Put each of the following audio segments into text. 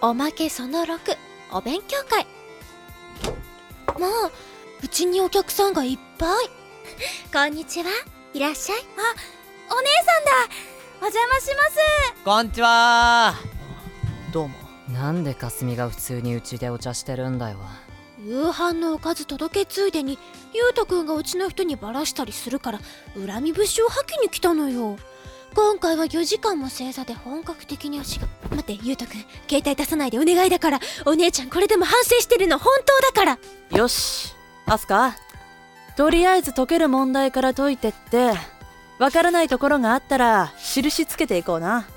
おまけその6、お勉強会。まあ、うちにお客さんがいっぱい。こんにちは、いらっしゃい。 お姉さんだ。お邪魔します。 こんにちは。どうも。 なんでかすみが普通にうちでお茶してるんだよ。 夕飯のおかず届けついでにゆうとくんがうちの人にバラしたりするから恨み節を吐きに来たのよ。今回は4時間も正座で本格的に待って、ゆうとくん携帯出さないでお願いだから。お姉ちゃんこれでも反省してるの本当だから。 よし、アスカ、とりあえず解ける問題から解いてって、わからないところがあったら印つけていこうな。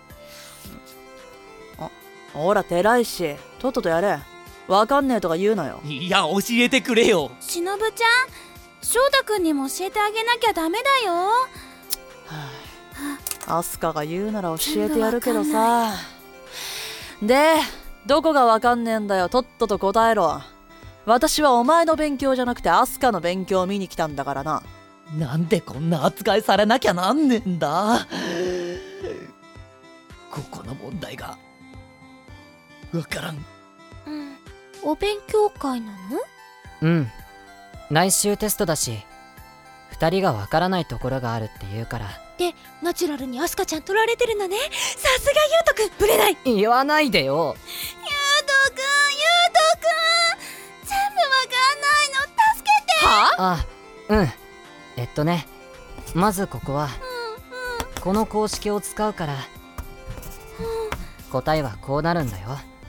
ほら寺石、とっととやれ。わかんねえとか言うなよ。 いや、教えてくれよ。 しのぶちゃん、翔太くんにも教えてあげなきゃダメだよ。 アスカが言うなら教えてやるけどさ。で、どこがわかんねえんだよ。とっとと答えろ。私はお前の勉強じゃなくてアスカの勉強を見に来たんだからな。 なんでこんな扱いされなきゃなんねんだ。ここの問題がわからん。 お勉強会なの？ うん、来週テストだし2人がわからないところがあるって言うから。 で、ナチュラルにアスカちゃん取られてるのね。さすがゆうとくん、ぶれない。 言わないでよ。 ゆうとくん全部わかんないの、助けて。 あ、まずここはこの公式を使うから、答えはこうなるんだよ。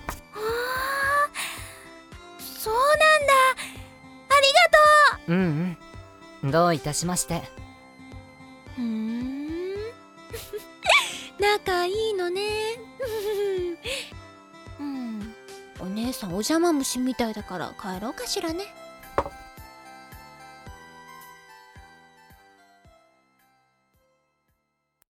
そうなんだ。ありがとう。 うん、どういたしまして。 仲いいのね。お姉さんお邪魔虫みたいだから帰ろうかしらね。